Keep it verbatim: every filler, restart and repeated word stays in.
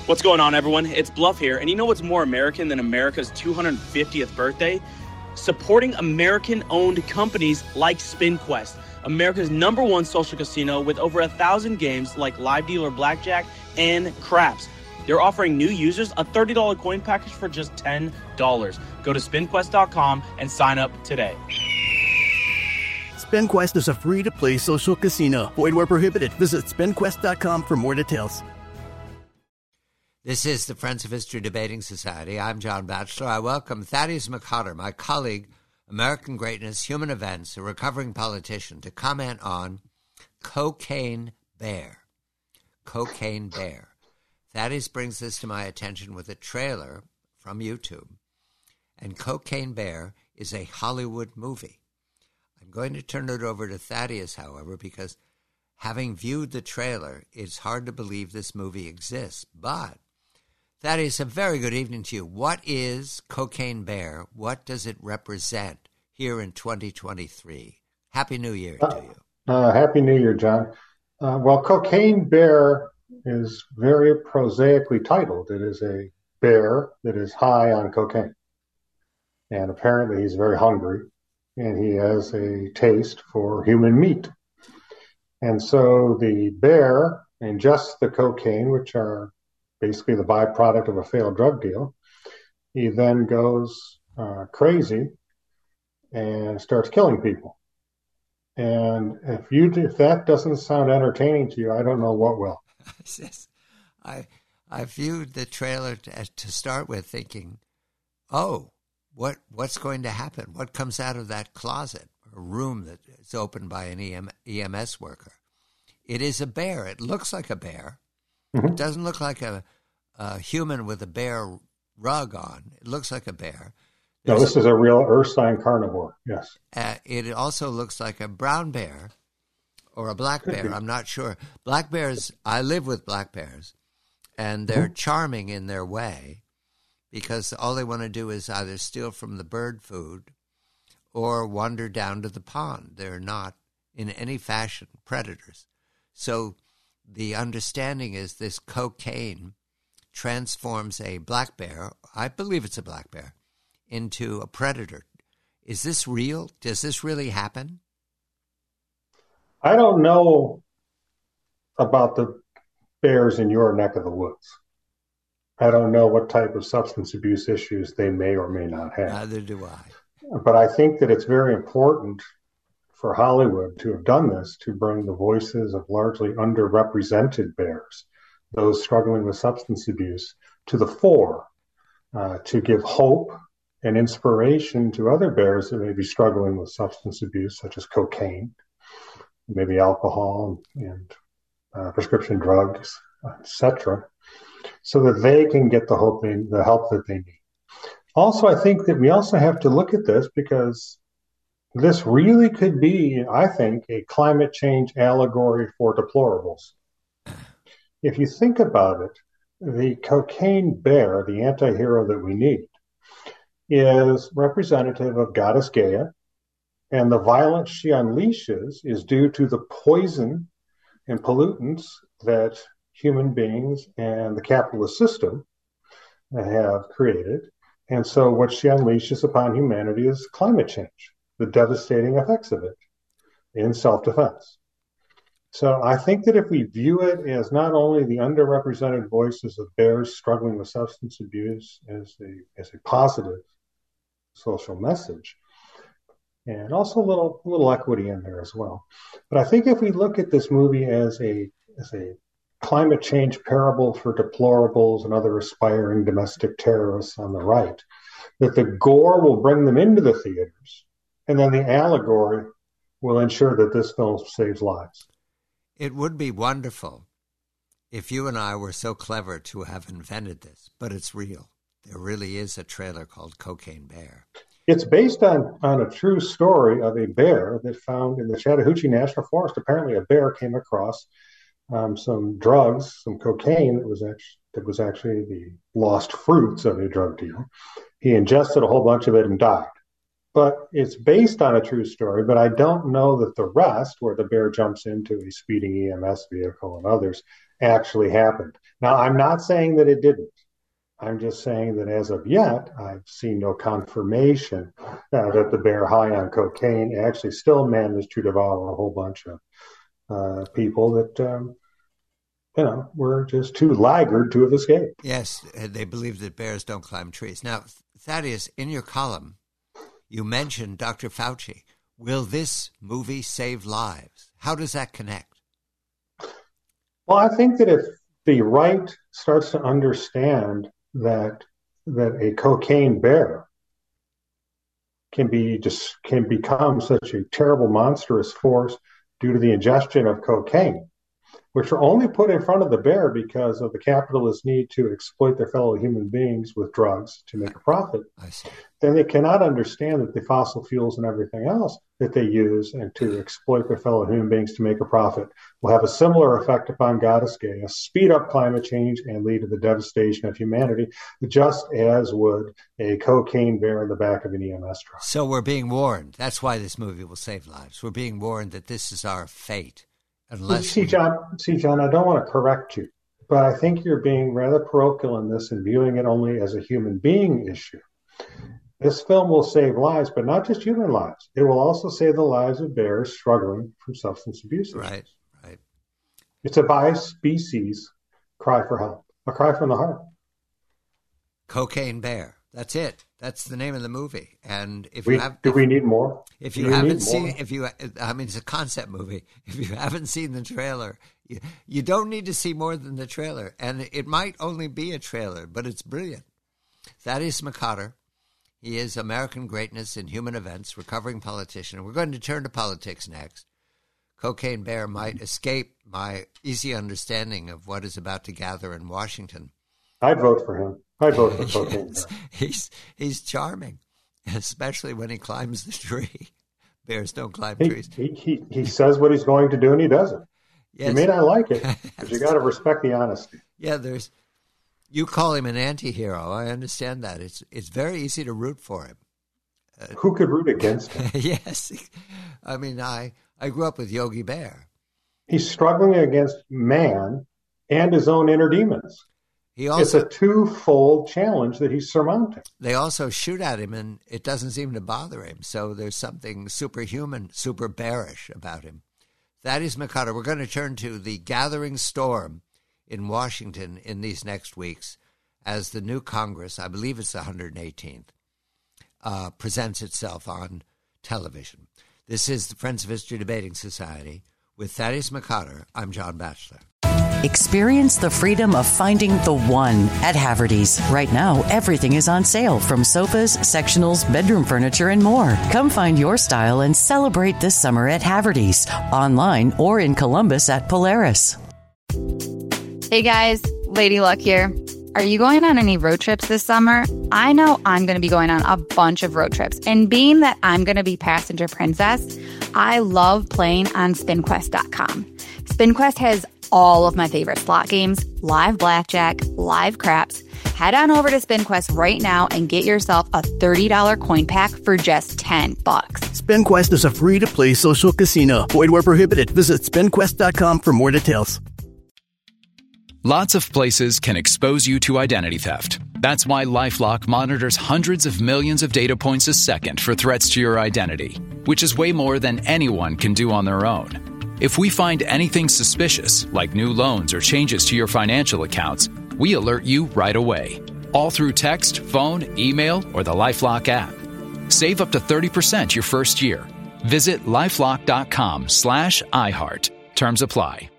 What's going on, everyone? It's Bluff here, and you know what's more American than America's two hundred fiftieth birthday? Supporting American-owned companies like SpinQuest, America's number one social casino with over a thousand games like Live Dealer Blackjack and Craps. They're offering new users a thirty dollars coin package for just ten dollars. Go to spin quest dot com and sign up today. SpinQuest is a free-to-play social casino. Void where prohibited. Visit spin quest dot com for more details. This is the Friends of History Debating Society. I'm John Batchelor. I welcome Thaddeus McCotter, my colleague, American Greatness, Human Events, a recovering politician, to comment on Cocaine Bear. Cocaine Bear. Thaddeus brings this to my attention with a trailer from YouTube. And Cocaine Bear is a Hollywood movie. I'm going to turn it over to Thaddeus, however, because having viewed the trailer, it's hard to believe this movie exists. But Thaddeus, a very good evening to you. What is Cocaine Bear? What does it represent here in twenty twenty-three? Happy New Year to you. Uh, Happy New Year, John. Uh, well, Cocaine Bear is very prosaically titled. It is a bear that is high on cocaine. And apparently he's very hungry, and he has a taste for human meat. And so the bear ingests the cocaine, which are basically the byproduct of a failed drug deal. He then goes uh, crazy and starts killing people. And if you if that doesn't sound entertaining to you, I don't know what will. I I viewed the trailer to, to start with, thinking, "Oh, what what's going to happen? What comes out of that closet or room that is opened by an E M S worker?" It is a bear. It looks like a bear. Mm-hmm. It doesn't look like a, a human with a bear rug on. It looks like a bear. There's, no, this is a real Ursine carnivore, yes. Uh, it also looks like a brown bear or a black Could bear. Be. I'm not sure. Black bears, I live with black bears, and they're mm-hmm. charming in their way because all they want to do is either steal from the bird food or wander down to the pond. They're not in any fashion predators. So the understanding is this cocaine transforms a black bear, I believe it's a black bear, into a predator. Is this real? Does this really happen? I don't know about the bears in your neck of the woods. I don't know what type of substance abuse issues they may or may not have. Neither do I. But I think that it's very important for Hollywood to have done this, to bring the voices of largely underrepresented bears, those struggling with substance abuse, to the fore, uh, to give hope and inspiration to other bears that may be struggling with substance abuse, such as cocaine, maybe alcohol and uh, prescription drugs, et cetera, so that they can get the hope they, the help that they need. Also, I think that we also have to look at this because this really could be, I think, a climate change allegory for deplorables. If you think about it, the cocaine bear, the anti-hero that we need, is representative of goddess Gaia, and the violence she unleashes is due to the poison and pollutants that human beings and the capitalist system have created. And so what she unleashes upon humanity is climate change, the devastating effects of it in self-defense. So I think that if we view it as not only the underrepresented voices of bears struggling with substance abuse as a, as a positive social message, and also a little, little equity in there as well. But I think if we look at this movie as a, as a climate change parable for deplorables and other aspiring domestic terrorists on the right, that the gore will bring them into the theaters, and then the allegory will ensure that this film saves lives. It would be wonderful if you and I were so clever to have invented this, but it's real. There really is a trailer called Cocaine Bear. It's based on, on a true story of a bear that found in the Chattahoochee National Forest. Apparently a bear came across um, some drugs, some cocaine that was, actually, that was actually the lost fruits of a drug deal. He ingested a whole bunch of it and died. But it's based on a true story, but I don't know that the rest, where the bear jumps into a speeding E M S vehicle and others, actually happened. Now, I'm not saying that it didn't. I'm just saying that as of yet, I've seen no confirmation uh, that the bear high on cocaine actually still managed to devour a whole bunch of uh, people that, um, you know, were just too laggard to have escaped. Yes, they believe that bears don't climb trees. Now, Thaddeus, in your column, you mentioned Doctor Fauci. Will this movie save lives? How does that connect? Well, I think that if the right starts to understand that that a cocaine bear can be just can become such a terrible, monstrous force due to the ingestion of cocaine, which are only put in front of the bear because of the capitalist need to exploit their fellow human beings with drugs to make a profit, I see. Then they cannot understand that the fossil fuels and everything else that they use and to exploit their fellow human beings to make a profit will have a similar effect upon Goddess Gaia, speed up climate change, and lead to the devastation of humanity, just as would a cocaine bear in the back of an E M S truck. So we're being warned. That's why this movie will save lives. We're being warned that this is our fate. Unless see, we... John, see, John, I don't want to correct you, but I think you're being rather parochial in this and viewing it only as a human being issue. This film will save lives, but not just human lives. It will also save the lives of bears struggling from substance abuse. Right, right. It's a bi-species cry for help, a cry from the heart. Cocaine Bear. That's it. That's the name of the movie. And if we, you have, do we need more? If you haven't seen, if you, I mean, it's a concept movie. If you haven't seen the trailer, you, you don't need to see more than the trailer. And it might only be a trailer, but it's brilliant. Thaddeus McCotter. He is American Greatness in Human Events, recovering politician. We're going to turn to politics next. Cocaine Bear might escape my easy understanding of what is about to gather in Washington. I'd vote for him. I'd vote for Cocaine yes. Bear. He's, he's charming, especially when he climbs the tree. Bears don't climb he, trees. He, he, he says what he's going to do, and he does it. Yes. You may not like it, but you got to respect the honesty. Yeah, there's... You call him an anti-hero. I understand that. It's it's very easy to root for him. Uh, Who could root against him? Yes. I mean, I, I grew up with Yogi Bear. He's struggling against man and his own inner demons. He also, it's a twofold challenge that he's surmounting. They also shoot at him, and it doesn't seem to bother him. So there's something superhuman, super bearish about him. Thaddeus McCotter. We're going to turn to the gathering storm in Washington in these next weeks as the new Congress, I believe it's the one hundred eighteenth, uh, presents itself on television. This is the Friends of History Debating Society. With Thaddeus McCotter, I'm John Batchelor. Experience the freedom of finding the one at Haverty's. Right now, everything is on sale, from sofas, sectionals, bedroom furniture, and more. Come find your style and celebrate this summer at Haverty's, online or in Columbus at Polaris. Hey guys, Lady Luck here. Are you going on any road trips this summer? I know I'm going to be going on a bunch of road trips. And being that I'm going to be passenger princess, I love playing on spin quest dot com. SpinQuest has all of my favorite slot games, live blackjack, live craps. Head on over to SpinQuest right now and get yourself a thirty dollars coin pack for just ten bucks. SpinQuest is a free-to-play social casino. Void where prohibited. Visit spin quest dot com for more details. Lots of places can expose you to identity theft. That's why LifeLock monitors hundreds of millions of data points a second for threats to your identity, which is way more than anyone can do on their own. If we find anything suspicious, like new loans or changes to your financial accounts, we alert you right away. All through text, phone, email, or the LifeLock app. Save up to thirty percent your first year. Visit LifeLock dot com slash iHeart. Terms apply.